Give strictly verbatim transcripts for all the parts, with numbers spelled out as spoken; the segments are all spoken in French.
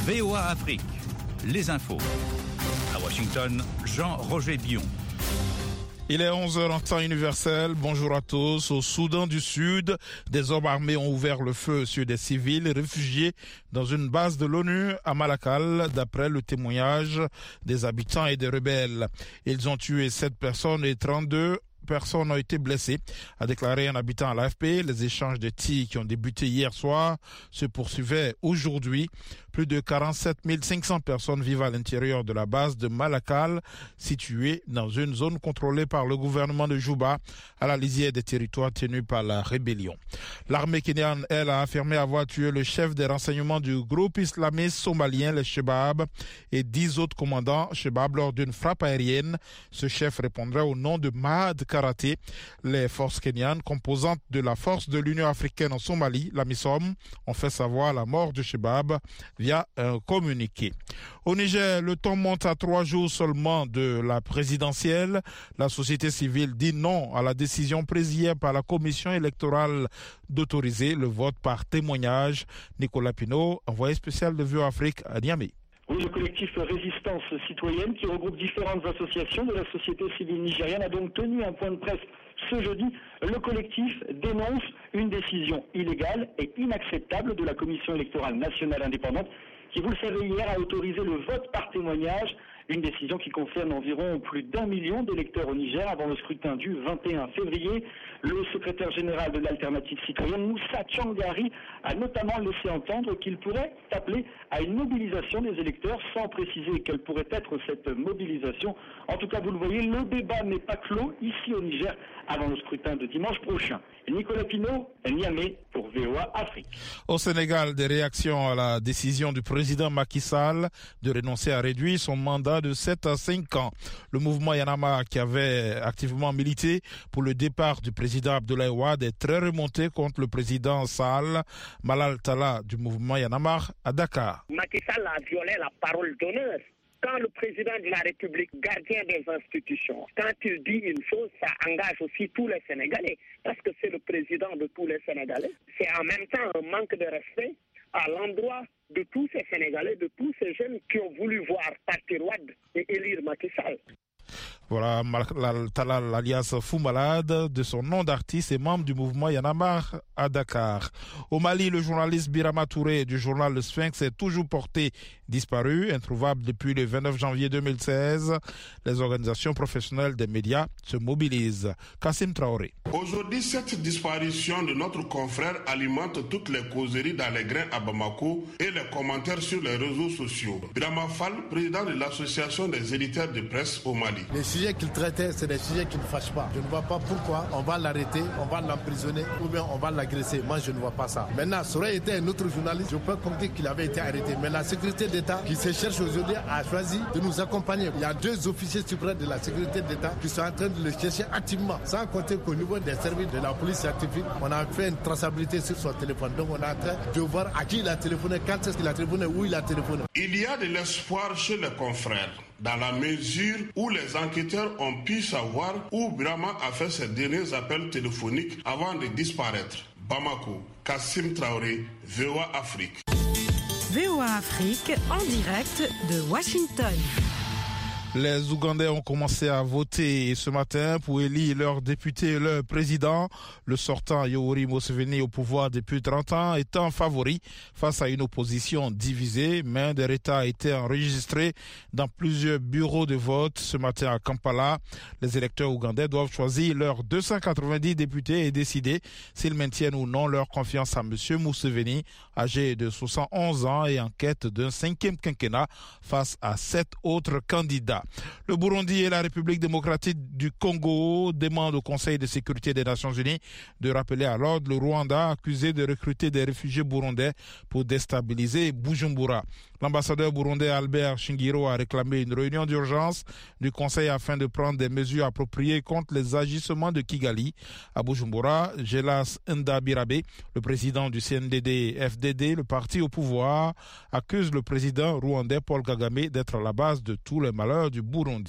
V O A Afrique, les infos. À Washington, Jean-Roger Bion. Il est onze heures en temps universel. Bonjour à tous. Au Soudan du Sud, des hommes armés ont ouvert le feu sur des civils réfugiés dans une base de l'ONU à Malakal, d'après le témoignage des habitants et des rebelles. Ils ont tué sept personnes et trente-deux personnes ont été blessées, a déclaré un habitant à l'A F P. Les échanges de tirs qui ont débuté hier soir se poursuivaient aujourd'hui. Plus de quarante-sept mille cinq cents personnes vivent à l'intérieur de la base de Malakal, située dans une zone contrôlée par le gouvernement de Juba, à la lisière des territoires tenus par la rébellion. L'armée kenyane, elle, a affirmé avoir tué le chef des renseignements du groupe islamiste somalien, les Shebab, et dix autres commandants Shebab lors d'une frappe aérienne. Ce chef répondrait au nom de Mahad Karaté. Les forces kenyanes, composantes de la force de l'Union africaine en Somalie, la MISOM, ont fait savoir la mort de Shebab via un communiqué. Au Niger, le temps monte à trois jours seulement de la présidentielle. La société civile dit non à la décision prise hier par la commission électorale d'autoriser le vote par témoignage. Nicolas Pinault, envoyé spécial de V O A Afrique à Niamey. Oui, le collectif Résistance citoyenne, qui regroupe différentes associations de la société civile nigérienne, a donc tenu un point de presse ce jeudi. Le collectif dénonce une décision illégale et inacceptable de la Commission électorale nationale indépendante qui, vous le savez, hier a autorisé le vote par témoignage, une décision qui concerne environ plus d'un million d'électeurs au Niger avant le scrutin du vingt et un février. Le secrétaire général de l'Alternative citoyenne, Moussa Tchangari, a notamment laissé entendre qu'il pourrait appeler à une mobilisation des électeurs sans préciser quelle pourrait être cette mobilisation. En tout cas, vous le voyez, le débat n'est pas clos ici au Niger avant le scrutin de dimanche prochain. Nicolas Pinault, Niamey pour V O A Afrique. Au Sénégal, des réactions à la décision du président Macky Sall de renoncer à réduire son mandat de sept à cinq ans. Le mouvement Yanama, qui avait activement milité pour le départ du président Abdoulaye Wade, est très remonté contre le président Sall. Malal Talla du mouvement Yanama à Dakar. Macky Sall a violé la parole d'honneur. Quand le président de la République, gardien des institutions, quand il dit une chose, ça engage aussi tous les Sénégalais, parce que c'est le président de tous les Sénégalais. C'est en même temps un manque de respect à l'endroit de tous ces Sénégalais, de tous ces jeunes qui ont voulu voir partir Wade et élire Macky Sall. Voilà, Talal alias Fou Malade, de son nom d'artiste et membre du mouvement Yanamar à Dakar. Au Mali, le journaliste Birama Touré du journal Le Sphinx est toujours porté disparu, introuvable depuis le vingt-neuf janvier deux mille seize. Les organisations professionnelles des médias se mobilisent. Kassim Traoré. Aujourd'hui, cette disparition de notre confrère alimente toutes les causeries dans les grains à Bamako et les commentaires sur les réseaux sociaux. Birama Fall, président de l'association des éditeurs de presse au Mali. Les sujets qu'il traitait, c'est des sujets qui ne fâchent pas. Je ne vois pas pourquoi on va l'arrêter, on va l'emprisonner ou bien on va l'agresser. Moi, je ne vois pas ça. Maintenant, ça aurait été un autre journaliste, je peux compter qu'il avait été arrêté. Mais la sécurité d'État qui se cherche aujourd'hui a choisi de nous accompagner. Il y a deux officiers suprêmes de la sécurité d'État qui sont en train de le chercher activement. Sans compter qu'au niveau des services de la police scientifique, on a fait une traçabilité sur son téléphone. Donc on est en train de voir à qui il a téléphoné, quand est-ce qu'il a téléphoné, où il a téléphoné. Il y a de l'espoir chez les confrères, dans la mesure où les enquêteurs ont pu savoir où Birama a fait ses derniers appels téléphoniques avant de disparaître. Bamako, Kassim Traoré, V O A Afrique. V O A Afrique en direct de Washington. Les Ougandais ont commencé à voter ce matin pour élire leur député et leur président. Le sortant Yoweri Museveni au pouvoir depuis trente ans étant favori face à une opposition divisée. Main des États a été enregistrée dans plusieurs bureaux de vote ce matin à Kampala. Les électeurs ougandais doivent choisir leurs deux cent quatre-vingt-dix députés et décider s'ils maintiennent ou non leur confiance à M. Museveni, âgé de soixante et onze ans et en quête d'un cinquième quinquennat face à sept autres candidats. Le Burundi et la République démocratique du Congo demandent au Conseil de sécurité des Nations Unies de rappeler à l'ordre le Rwanda accusé de recruter des réfugiés burundais pour déstabiliser Bujumbura. L'ambassadeur burundais Albert Shingiro a réclamé une réunion d'urgence du Conseil afin de prendre des mesures appropriées contre les agissements de Kigali. À Bujumbura, Gelas Ndabirabe, le président du C N D D F D D, le parti au pouvoir, accuse le président rwandais Paul Kagame d'être à la base de tous les malheurs du Burundi.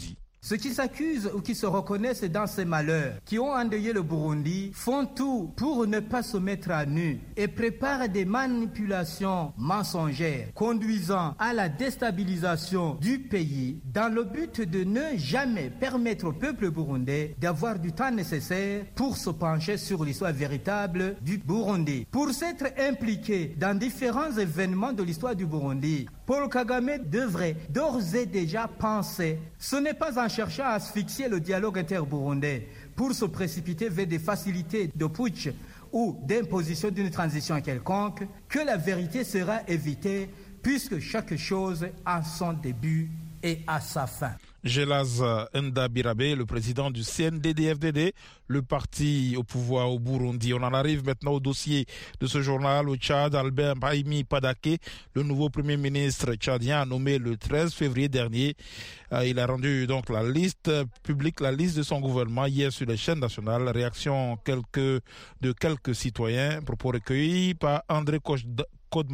Ceux qui s'accusent ou qui se reconnaissent dans ces malheurs, qui ont endeuillé le Burundi, font tout pour ne pas se mettre à nu et préparent des manipulations mensongères conduisant à la déstabilisation du pays dans le but de ne jamais permettre au peuple burundais d'avoir du temps nécessaire pour se pencher sur l'histoire véritable du Burundi. Pour s'être impliqué dans différents événements de l'histoire du Burundi, Paul Kagame devrait d'ores et déjà penser, ce n'est pas en cherchant à asphyxier le dialogue inter-burundais pour se précipiter vers des facilités de putsch ou d'imposition d'une transition quelconque, que la vérité sera évitée puisque chaque chose a son début et a sa fin. Gelaz Ndabirabe, le président du C N D D F D D, le parti au pouvoir au Burundi. On en arrive maintenant au dossier de ce journal au Tchad. Albert Brahimi Padake, le nouveau premier ministre tchadien, a nommé le treize février dernier. Il a rendu donc la liste publique, la liste de son gouvernement hier sur les chaînes nationales. Réaction quelques, de quelques citoyens, propos recueillis par André Kochda.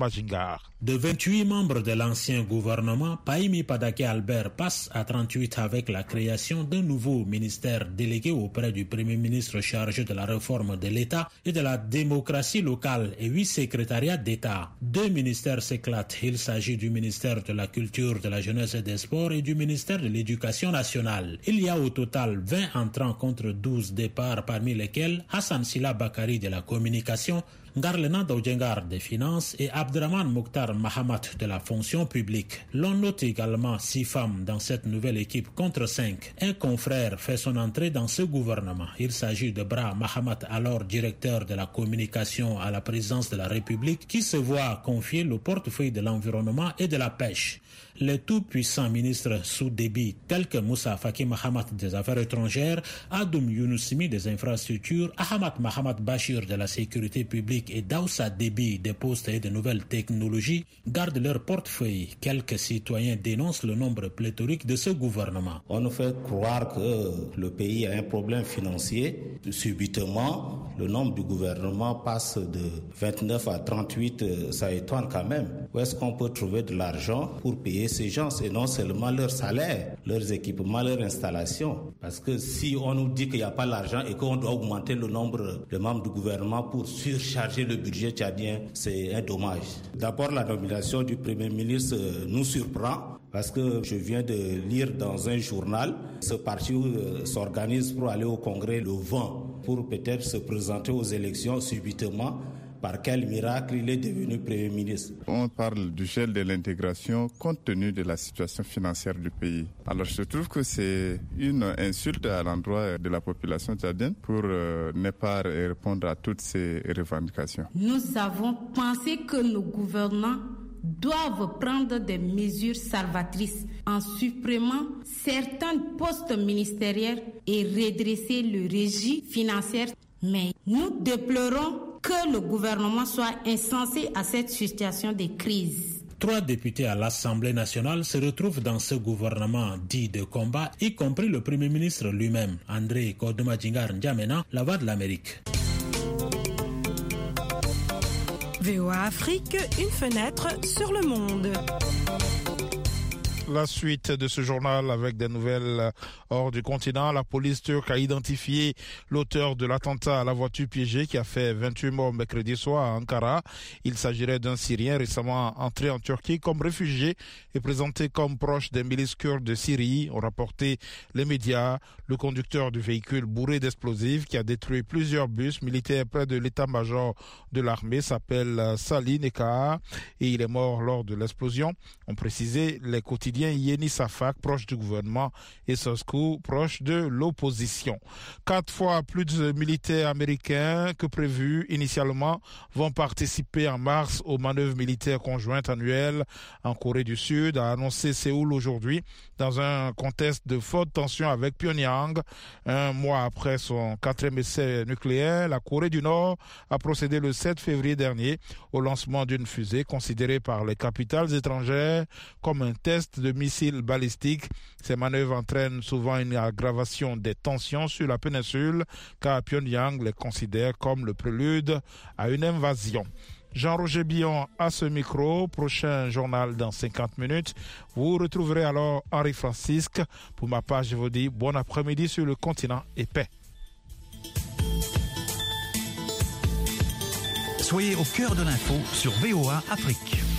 De vingt-huit membres de l'ancien gouvernement, Brahimi Padake Albert passe à trente-huit avec la création d'un nouveau ministère délégué auprès du Premier ministre chargé de la réforme de l'État et de la démocratie locale et huit secrétariats d'État. Deux ministères s'éclatent. Il s'agit du ministère de la Culture, de la Jeunesse et des Sports et du ministère de l'Éducation nationale. Il y a au total vingt entrants contre douze départs, parmi lesquels Hassan Sila Bakari de la communication, Ngarlena Daoujengar des finances et Abdraman Mokhtar Mahamat de la fonction publique. L'on note également six femmes dans cette nouvelle équipe contre cinq. Un confrère fait son entrée dans ce gouvernement. Il s'agit de Bra Mahamat, alors directeur de la communication à la présidence de la République, qui se voit confier le portefeuille de l'environnement et de la pêche. Les tout-puissants ministres sous débit tels que Moussa Faki Mahamat des Affaires étrangères, Adoum Younoussimi des infrastructures, Ahmad Mahamat Bachir de la sécurité publique et Daoussa Déby des postes et de nouvelles technologies gardent leur portefeuille. Quelques citoyens dénoncent le nombre pléthorique de ce gouvernement. On nous fait croire que le pays a un problème financier. Subitement, le nombre du gouvernement passe de vingt-neuf à trente-huit, ça étonne quand même. Où est-ce qu'on peut trouver de l'argent pour payer ces gens, et non seulement leurs salaires, leurs équipements, leurs installations? Parce que si on nous dit qu'il n'y a pas l'argent et qu'on doit augmenter le nombre de membres du gouvernement pour surcharger le budget tchadien, c'est un dommage. D'abord, la nomination du Premier ministre nous surprend, parce que je viens de lire dans un journal, ce parti s'organise pour aller au Congrès le vingt, pour peut-être se présenter aux élections subitement. Par quel miracle il est devenu Premier ministre? On parle du gel de l'intégration compte tenu de la situation financière du pays. Alors je trouve que c'est une insulte à l'endroit de la population tchadienne pour euh, ne pas répondre à toutes ces revendications. Nous avons pensé que nos gouvernants doivent prendre des mesures salvatrices en supprimant certains postes ministériels et redresser le régime financier. Mais nous déplorons que le gouvernement soit insensé à cette situation de crise. Trois députés à l'Assemblée nationale se retrouvent dans ce gouvernement dit de combat, y compris le Premier ministre lui-même, André Kodoumadjingar N'Djamena, la voix de l'Amérique. V O A Afrique, une fenêtre sur le monde. La suite de ce journal avec des nouvelles hors du continent. La police turque a identifié l'auteur de l'attentat à la voiture piégée qui a fait vingt-huit morts mercredi soir à Ankara. Il s'agirait d'un Syrien récemment entré en Turquie comme réfugié et présenté comme proche des milices kurdes de Syrie, ont rapporté les médias. Le conducteur du véhicule bourré d'explosifs qui a détruit plusieurs bus militaires près de l'état-major de l'armée s'appelle Salih Nekah et il est mort lors de l'explosion, ont précisé les quotidiens Yeni Safak, proche du gouvernement, et Soskou, proche de l'opposition. Quatre fois plus de militaires américains que prévu initialement vont participer en mars aux manœuvres militaires conjointes annuelles en Corée du Sud, a annoncé Séoul aujourd'hui, dans un contexte de forte tension avec Pyongyang. Un mois après son quatrième essai nucléaire, la Corée du Nord a procédé le sept février dernier au lancement d'une fusée considérée par les capitales étrangères comme un test de missiles balistiques. Ces manœuvres entraînent souvent une aggravation des tensions sur la péninsule car Pyongyang les considère comme le prélude à une invasion. Jean-Roger Billon à ce micro. Prochain journal dans cinquante minutes. Vous retrouverez alors Henri Francisque. Pour ma part, je vous dis bon après-midi sur le continent et paix. Soyez au cœur de l'info sur V O A Afrique.